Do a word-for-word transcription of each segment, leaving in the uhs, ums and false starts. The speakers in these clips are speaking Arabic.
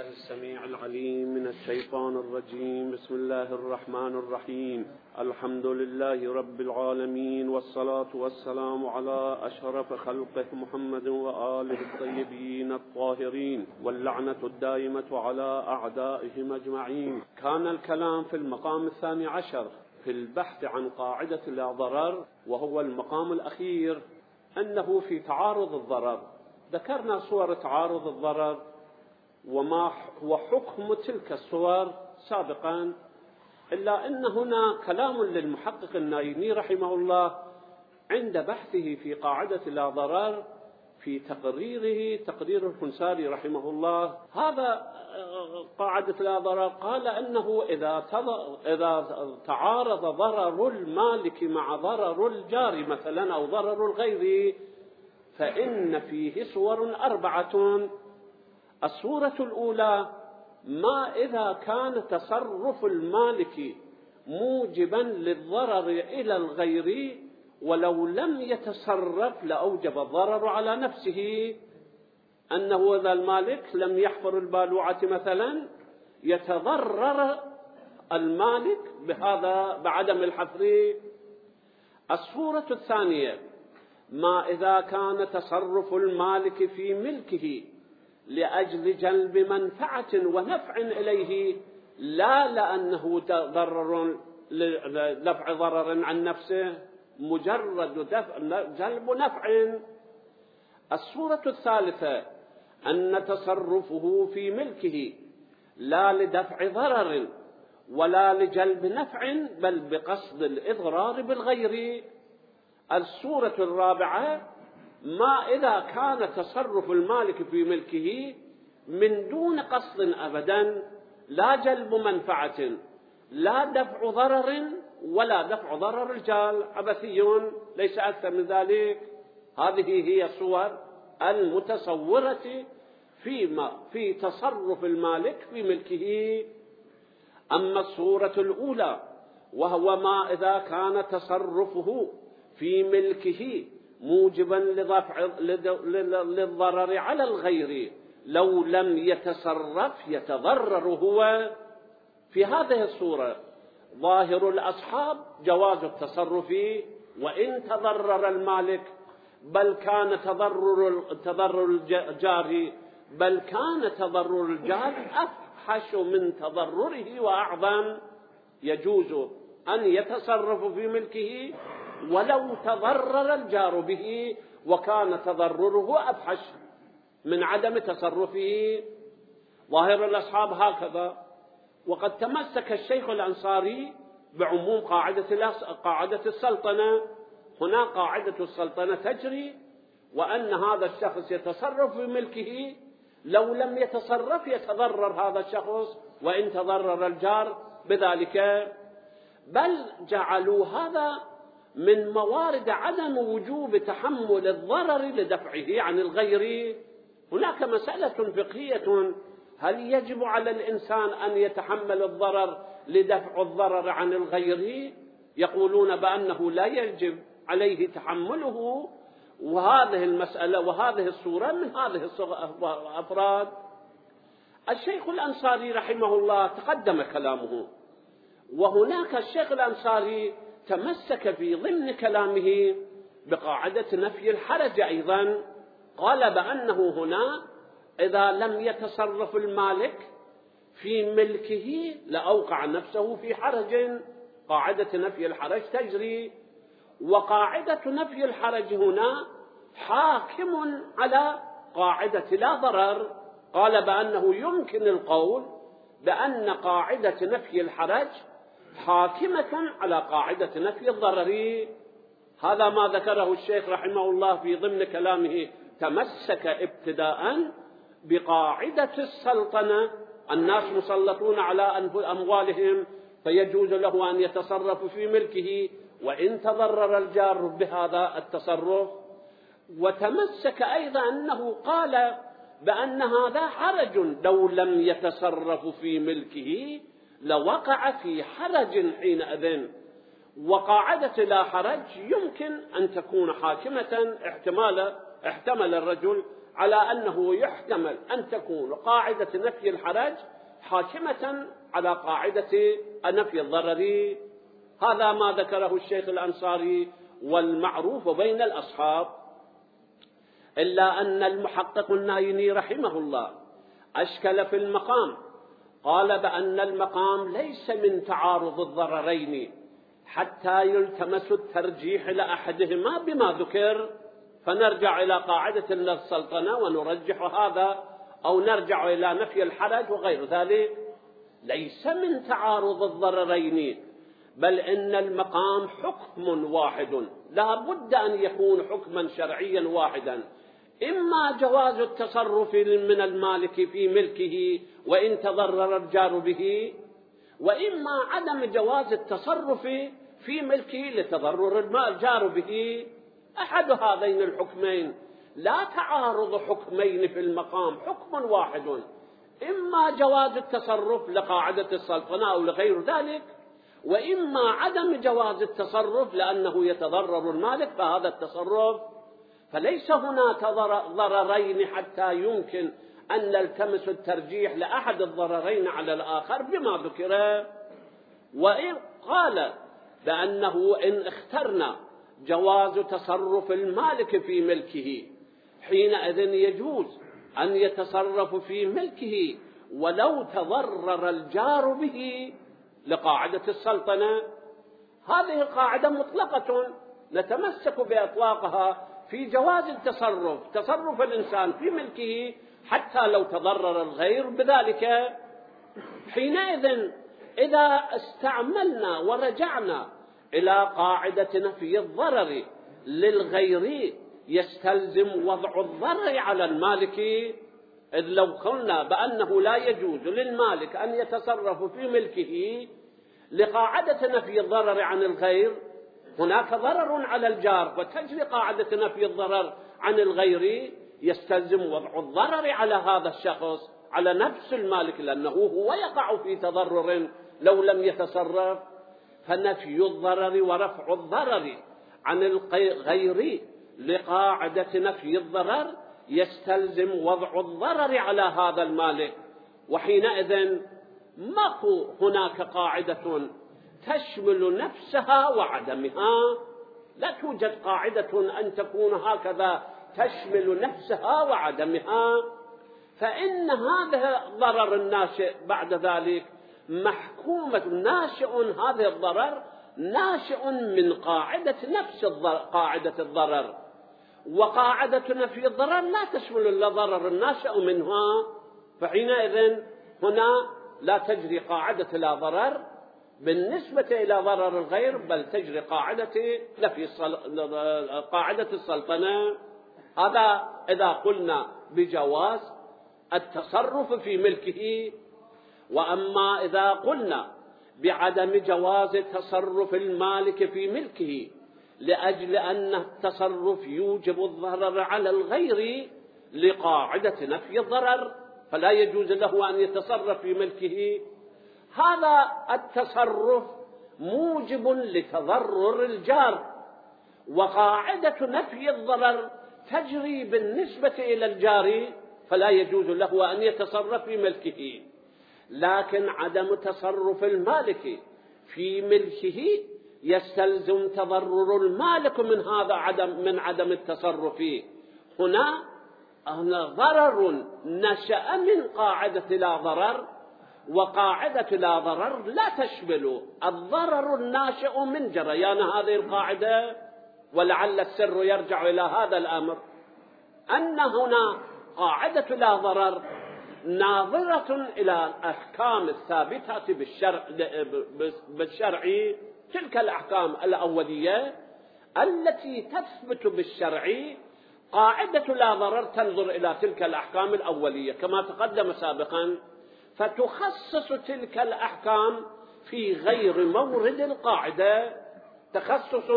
السميع العليم من الشيطان الرجيم. بسم الله الرحمن الرحيم. الحمد لله رب العالمين، والصلاة والسلام على أشرف خلقه محمد وآله الطيبين الطاهرين، واللعنة الدائمة على أعدائهم أجمعين. كان الكلام في المقام الثاني عشر في البحث عن قاعدة لا ضرر، وهو المقام الأخير، أنه في تعارض الضرر. ذكرنا صور تعارض الضرر وما هو حكم تلك الصور سابقا، إلا أن هنا كلام للمحقق النايمي رحمه الله عند بحثه في قاعدة لا ضرر في تقريره، تقرير الخنساري رحمه الله. هذا قاعدة لا ضرر قال أنه إذا إذا تعارض ضرر المالك مع ضرر الجار مثلا أو ضرر الغير، فإن فيه صور أربعة. الصورة الأولى: ما إذا كان تصرف المالك موجبا للضرر إلى الغير ولو لم يتصرف لأوجب الضرر على نفسه. أنه إذا المالك لم يحفر البالوعة مثلا يتضرر المالك بهذا بعدم الحفر. الصورة الثانية: ما إذا كان تصرف المالك في ملكه لأجل جلب منفعة ونفع إليه، لا لأنه ضرر لدفع ضرر عن نفسه، مجرد دفع جلب نفع. الصورة الثالثة: أن تصرفه في ملكه لا لدفع ضرر ولا لجلب نفع، بل بقصد الإضرار بالغير. الصورة الرابعة: ما إذا كان تصرف المالك في ملكه من دون قصد أبدا، لا جلب منفعة لا دفع ضرر ولا دفع ضرر الجار، عبثي ليس أكثر من ذلك. هذه هي صور المتصورة فيما في تصرف المالك في ملكه. أما الصورة الأولى وهو ما إذا كان تصرفه في ملكه موجبا لدفع للضرر على الغير لو لم يتصرف يتضرر هو، في هذه الصورة ظاهر الأصحاب جواز التصرف وإن تضرر المالك، بل كان تضرر تضرر الجار بل كان تضرر الجار أفحش من تضرره وأعظم. يجوز أن يتصرف في ملكه ولو تضرر الجار به وكان تضرره أفحش من عدم تصرفه. ظاهر الأصحاب هكذا. وقد تمسك الشيخ الأنصاري بعموم قاعدة قاعدة السلطنة. هنا قاعدة السلطنة تجري، وأن هذا الشخص يتصرف في ملكه، لو لم يتصرف يتضرر هذا الشخص وإن تضرر الجار بذلك. بل جعلوا هذا من موارد عدم وجوب تحمل الضرر لدفعه عن الغير. هناك مسألة فقهية: هل يجب على الإنسان أن يتحمل الضرر لدفع الضرر عن الغير؟ يقولون بأنه لا يجب عليه تحمله، وهذه المسألة وهذه الصورة من هذه الأفراد. الشيخ الأنصاري رحمه الله تقدم كلامه، وهناك الشيخ الأنصاري تمسك في ضمن كلامه بقاعدة نفي الحرج أيضا. قال بأنه هنا إذا لم يتصرف المالك في ملكه لأوقع نفسه في حرج. قاعدة نفي الحرج تجري، وقاعدة نفي الحرج هنا حاكم على قاعدة لا ضرر. قال بأنه يمكن القول بأن قاعدة نفي الحرج حاكمة على قاعدة نفي الضرر. هذا ما ذكره الشيخ رحمه الله في ضمن كلامه. تمسك ابتداء بقاعدة السلطنة، الناس مسلطون على أموالهم فيجوز له أن يتصرف في ملكه وإن تضرر الجار بهذا التصرف. وتمسك أيضا أنه قال بأن هذا حرج، لو لم يتصرف في ملكه لوقع في حرج حينئذ. وقاعدة لا حرج يمكن أن تكون حاكمة احتمال احتمل الرجل على أنه يحتمل أن تكون قاعدة نفي الحرج حاكمة على قاعدة نفي الضرر. هذا ما ذكره الشيخ الأنصاري والمعروف بين الأصحاب. إلا أن المحقق النايني رحمه الله أشكل في المقام، قال بأن المقام ليس من تعارض الضررين حتى يلتمس الترجيح لأحدهما بما ذكر، فنرجع إلى قاعدة السلطنة ونرجح هذا، أو نرجع إلى نفي الحرج وغير ذلك. ليس من تعارض الضررين، بل إن المقام حكم واحد، لا بد أن يكون حكما شرعيا واحدا، إما جواز التصرف من المالك في ملكه وإن تضرر الجار به، وإما عدم جواز التصرف في ملكه لتضرر الجار به. أحد هذين الحكمين، لا تعارض حكمين في المقام، حكم واحد، إما جواز التصرف لقاعدة السلطنة أو لغير ذلك، وإما عدم جواز التصرف لأنه يتضرر المالك فهذا التصرف. فليس هناك ضررين حتى يمكن أن نلتمس الترجيح لأحد الضررين على الآخر بما ذكر. وإن قال بأنه إن اخترنا جواز تصرف المالك في ملكه حينئذ يجوز أن يتصرف في ملكه ولو تضرر الجار به لقاعدة السلطنة. هذه القاعدة مطلقة نتمسك بإطلاقها في جواز التصرف، تصرف الإنسان في ملكه حتى لو تضرر الغير بذلك. حينئذ إذا استعملنا ورجعنا إلى قاعدة نفي الضرر للغير يستلزم وضع الضرر على المالك، إذ لو قلنا بأنه لا يجوز للمالك أن يتصرف في ملكه لقاعدة نفي الضرر عن الغير، هناك ضرر على الجار وتجري قاعدة نفي الضرر عن الغير، يستلزم وضع الضرر على هذا الشخص، على نفس المالك، لأنه هو يقع في تضرر لو لم يتصرف. فنفي الضرر ورفع الضرر عن الغير لقاعدة نفي الضرر يستلزم وضع الضرر على هذا المالك. وحينئذ ماكو هناك قاعدة تشمل نفسها وعدمها، لا توجد قاعدة أن تكون هكذا تشمل نفسها وعدمها. فإن هذا الضرر الناشئ بعد ذلك محكومة، ناشئ هذا الضرر ناشئ من قاعدة نفس الضرر، قاعدة الضرر، وقاعدة نفي الضرر لا تشمل إلا ضرر الناشئ منها. فحينئذ هنا لا تجري قاعدة لا ضرر بالنسبة إلى ضرر الغير، بل تجري قاعدة نفي قاعدة السلطنة. هذا إذا قلنا بجواز التصرف في ملكه. وأما إذا قلنا بعدم جواز تصرف المالك في ملكه لأجل أن التصرف يوجب الضرر على الغير لقاعدة نفي الضرر، فلا يجوز له أن يتصرف في ملكه، هذا التصرف موجب لتضرر الجار، وقاعدة نفي الضرر تجري بالنسبة إلى الجار، فلا يجوز له أن يتصرف في ملكه. لكن عدم تصرف المالك في ملكه يستلزم تضرر المالك من هذا عدم من عدم التصرف. هنا هنا ضرر نشأ من قاعدة لا ضرر، وقاعدة لا ضرر لا تشمل الضرر الناشئ من جريان هذه القاعدة. ولعل السر يرجع إلى هذا الأمر، أن هنا قاعدة لا ضرر ناظرة إلى الأحكام الثابتة بالشرع بالشرع تلك الأحكام الأولية التي تثبت بالشرع. قاعدة لا ضرر تنظر إلى تلك الأحكام الأولية كما تقدم سابقا، فتخصص تلك الأحكام في غير مورد القاعدة، تخصص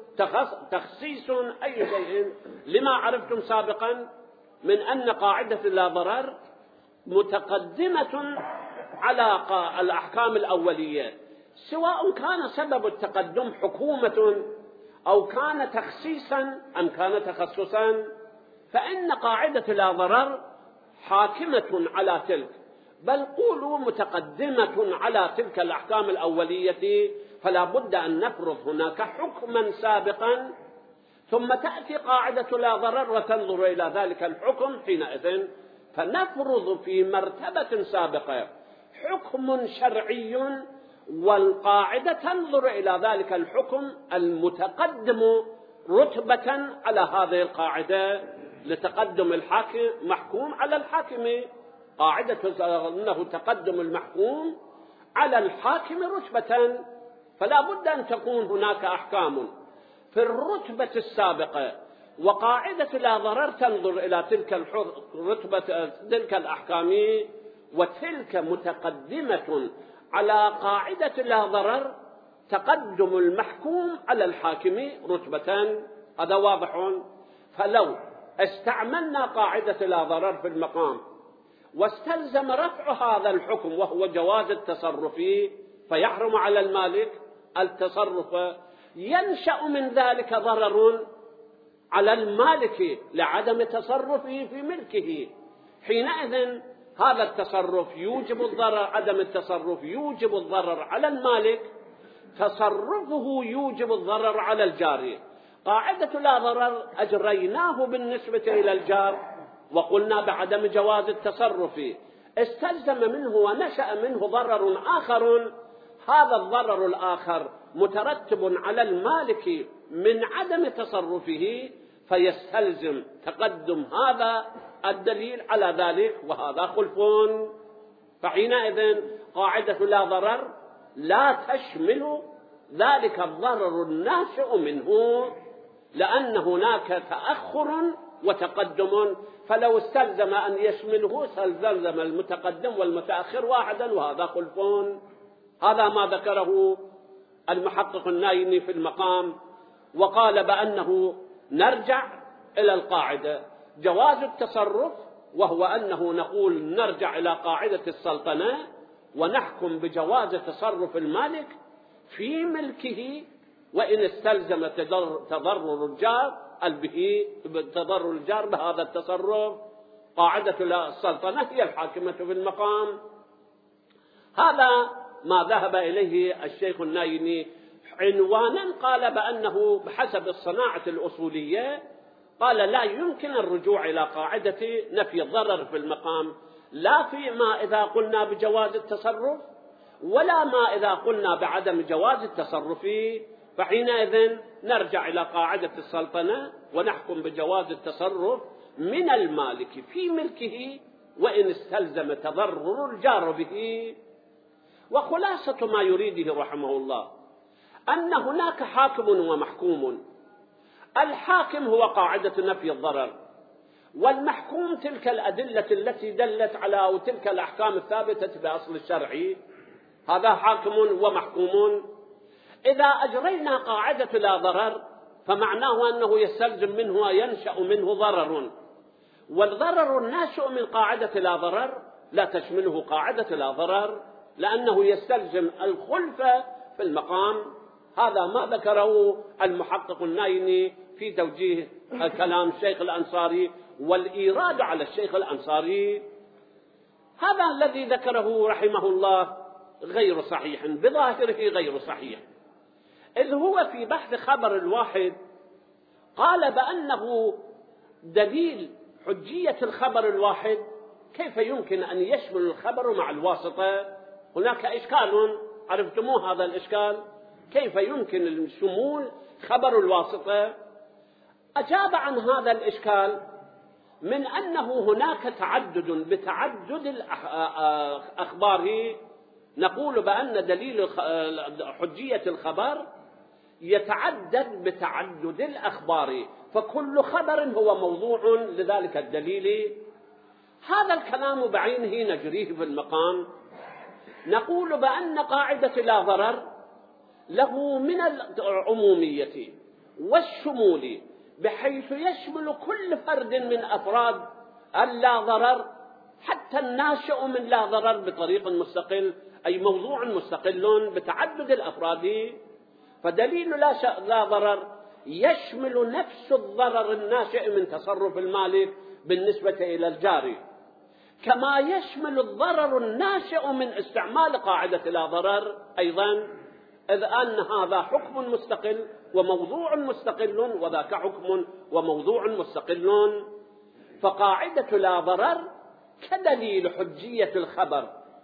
تخصيص أي شيء لما عرفتم سابقا من أن قاعدة لا ضرر متقدمة على الأحكام الأولية، سواء كان سبب التقدم حكومة أو كان تخصيصا أم كان تخصصا. فإن قاعدة لا ضرر حاكمة على تلك، بل قولوا متقدمة على تلك الأحكام الأولية، فلا بد أن نفرض هناك حكما سابقا ثم تأتي قاعدة لا ضرر وتنظر إلى ذلك الحكم حينئذ، فنفرض في مرتبة سابقة حكم شرعي، والقاعدة تنظر إلى ذلك الحكم المتقدم رتبة على هذه القاعدة لتقدم الحاكم محكوم على الحاكم. قاعدة أنه تقدم المحكوم على الحاكم رتبة، فلا بد أن تكون هناك أحكام في الرتبة السابقة، وقاعدة لا ضرر تنظر إلى تلك الرتبة تلك الأحكام، وتلك متقدمة على قاعدة لا ضرر تقدم المحكوم على الحاكم رتبة. هذا واضح. فلو استعملنا قاعدة لا ضرر في المقام واستلزم رفع هذا الحكم وهو جواز التصرف، فيحرم على المالك التصرف، ينشأ من ذلك ضرر على المالك لعدم تصرفه في ملكه. حينئذ هذا التصرف يوجب الضرر، عدم التصرف يوجب الضرر على المالك، تصرفه يوجب الضرر على الجار. قاعدة لا ضرر أجريناه بالنسبة إلى الجار وقلنا بعدم جواز التصرف، استلزم منه ونشأ منه ضرر آخر، هذا الضرر الآخر مترتب على المالك من عدم تصرفه، فيستلزم تقدم هذا الدليل على ذلك، وهذا خلف. فحينئذ قاعدة لا ضرر لا تشمل ذلك الضرر الناشئ منه، لأن هناك تأخر وتقدم، فلو استلزم أن يشمله استلزم المتقدم والمتأخر واحدا، وهذا خلف. هذا ما ذكره المحقق النايني في المقام، وقال بأنه نرجع إلى القاعدة جواز التصرف، وهو أنه نقول نرجع إلى قاعدة السلطنة ونحكم بجواز تصرف المالك في ملكه، وإن استلزم تضرر الجار به تضرر الجار بهذا التصرف. قاعدة السلطنة هي الحاكمة في المقام. هذا ما ذهب إليه الشيخ النايني عنوانا، قال بأنه بحسب الصناعة الأصولية، قال لا يمكن الرجوع إلى قاعدة نفي الضرر في المقام، لا فيما إذا قلنا بجواز التصرف ولا ما إذا قلنا بعدم جواز التصرف، فحينئذ نرجع إلى قاعدة السلطنة ونحكم بجواز التصرف من المالك في ملكه، وإن استلزم تضرر الجار به. وخلاصة ما يريده رحمه الله أن هناك حاكم ومحكوم. الحاكم هو قاعدة نفي الضرر، والمحكوم تلك الأدلة التي دلت على أو تلك الأحكام الثابتة بأصل الشرع، هذا حاكم ومحكوم. إذا أجرينا قاعدة لا ضرر فمعناه أنه يستلزم منه وينشأ منه ضرر، والضرر الناشئ من قاعدة لا ضرر لا تشمله قاعدة لا ضرر، لأنه يستلزم الخلفة في المقام. هذا ما ذكره المحقق النايني في توجيه كلام الشيخ الأنصاري والإيراد على الشيخ الأنصاري. هذا الذي ذكره رحمه الله غير صحيح، بظاهره غير صحيح، إذ هو في بحث خبر الواحد قال بأنه دليل حجية الخبر الواحد كيف يمكن أن يشمل الخبر مع الواسطة. هناك إشكال، عرفتموه هذا الإشكال، كيف يمكن الشمول خبر الواسطة؟ أجاب عن هذا الإشكال من أنه هناك تعدد بتعدد الأخبار، نقول بأن دليل حجية الخبر يتعدد بتعدد الأخبار، فكل خبر هو موضوع لذلك الدليل. هذا الكلام بعينه نجريه في المقام، نقول بأن قاعدة لا ضرر له من العمومية والشمول بحيث يشمل كل فرد من أفراد اللا ضرر، حتى الناشئ من لا ضرر بطريق مستقل، أي موضوع مستقل بتعدد الأفراد. فدليل لا ضرر يشمل نفس الضرر الناشئ من تصرف المالك بالنسبة إلى الجاري، كما يشمل الضرر الناشئ من استعمال قاعدة لا ضرر أيضا، إذ أن هذا حكم مستقل وموضوع مستقل وذاك حكم وموضوع مستقل. فقاعدة لا ضرر كدليل حجية الخبر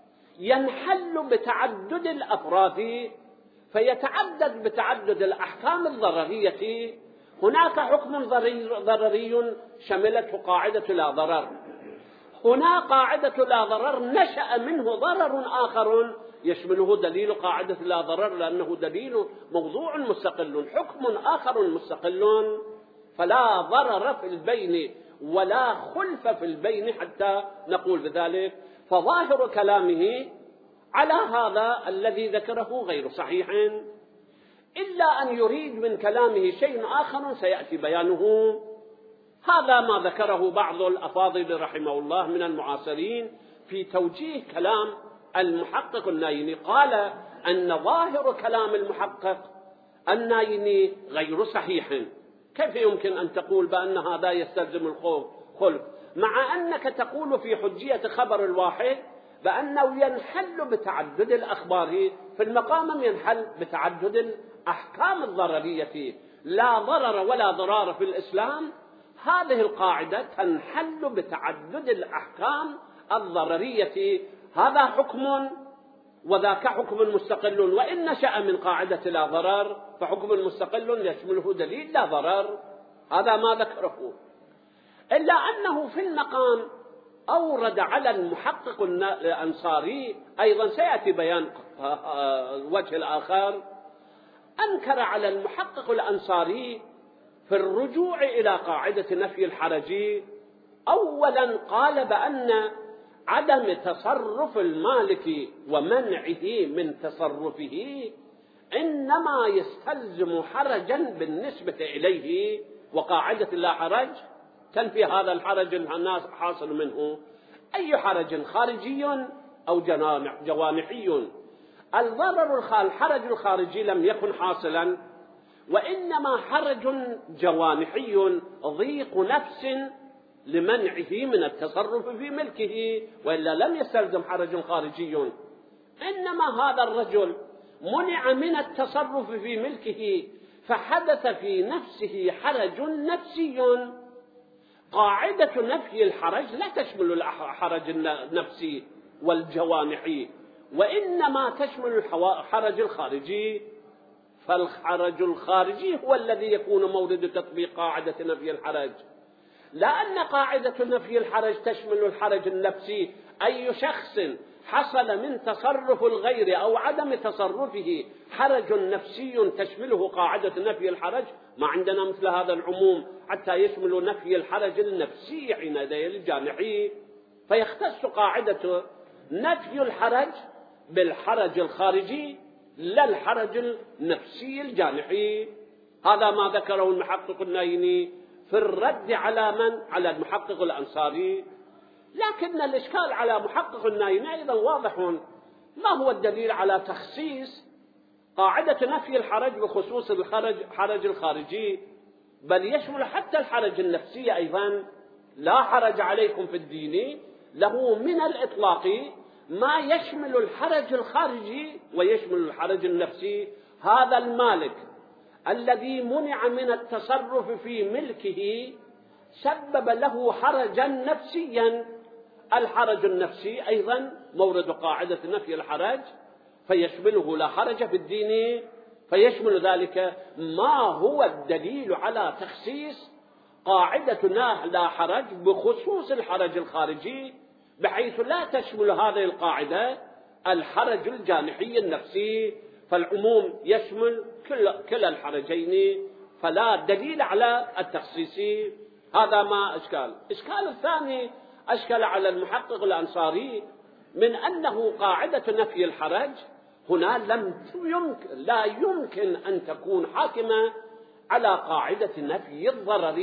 ينحل بتعدد الأفراد، فيتعدد بتعدد الأحكام الضررية. هناك حكم ضرري شملته قاعدة لا ضرر، هنا قاعدة لا ضرر نشأ منه ضرر آخر يشمله دليل قاعدة لا ضرر، لأنه دليل موضوع مستقل حكم آخر مستقل، فلا ضرر في البين ولا خلف في البين حتى نقول بذلك. فظاهر كلامه على هذا الذي ذكره غير صحيح، إلا أن يريد من كلامه شيء آخر سيأتي بيانه. هذا ما ذكره بعض الأفاضل رحمه الله من المعاصرين في توجيه كلام المحقق النايني. قال أن ظاهر كلام المحقق النايني غير صحيح. كيف يمكن أن تقول بأن هذا يستلزم الخلف مع أنك تقول في حجية خبر الواحد بأنه ينحل بتعدد الأخبار، في المقام ينحل بتعدد الأحكام الضررية. لا ضرر ولا ضرار في الإسلام، هذه القاعدة تنحل بتعدد الأحكام الضررية. هذا حكم وذاك حكم مستقل، وإن نشأ من قاعدة لا ضرر فحكم مستقل يشمله دليل لا ضرر. هذا ما ذكره، إلا أنه في المقام أورد على المحقق الأنصاري أيضا سيأتي بيان الوجه الآخر، أنكر على المحقق الأنصاري في الرجوع إلى قاعدة نفي الحرج. أولا قال بأن عدم تصرف المالك ومنعه من تصرفه إنما يستلزم حرجا بالنسبة إليه، وقاعدة لا حرج تنفي هذا الحرج الناس حاصل منه. أي حرج خارجي أو جوانحي؟ الضرر الحرج الخارجي لم يكن حاصلا، وإنما حرج جوانحي ضيق نفس لمنعه من التصرف في ملكه، وإلا لم يستلزم حرج خارجي. إنما هذا الرجل منع من التصرف في ملكه فحدث في نفسه حرج نفسي. قاعدة نفي الحرج لا تشمل الحرج النفسي والجوانحي، وإنما تشمل الحرج الخارجي. فالحرج الخارجي هو الذي يكون مورد تطبيق قاعدة نفي الحرج، لأن قاعدة نفي الحرج تشمل الحرج النفسي. أي شخص حصل من تصرف الغير أو عدم تصرفه حرج نفسي تشمله قاعدة نفي الحرج، ما عندنا مثل هذا العموم حتى يشمل نفي الحرج النفسي عند الجانحي. فيختص قاعدة نفي الحرج بالحرج الخارجي لا الحرج النفسي الجانحي. هذا ما ذكره المحقق النايني في الرد على من؟ على المحقق الأنصاري. لكن الإشكال على محقق النايني أيضا واضح. ما هو الدليل على تخصيص قاعدة نفي الحرج بخصوص الحرج الخارجي؟ بل يشمل حتى الحرج النفسي أيضا. لا حرج عليكم في الدين له من الإطلاق ما يشمل الحرج الخارجي ويشمل الحرج النفسي. هذا المالك الذي منع من التصرف في ملكه سبب له حرجا نفسيا. الحرج النفسي أيضا مورد قاعدة نفي الحرج، فيشمله لا حرج في الدين، فيشمل ذلك ما هو الدليل على تخصيص قاعدة لا حرج بخصوص الحرج الخارجي، بحيث لا تشمل هذه القاعدة الحرج الجانحي النفسي، فالعموم يشمل كل, كل الحرجين، فلا دليل على التخصيص. هذا ما أشكال. إشكال الثاني أشكل على المحقق الأنصاري من أنه قاعدة نفي الحرج هنا لم يمكن لا يمكن أن تكون حاكمة على قاعدة نفي الضرر،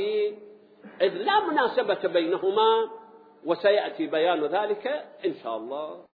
إذ لا مناسبة بينهما، وسيأتي بيان ذلك إن شاء الله.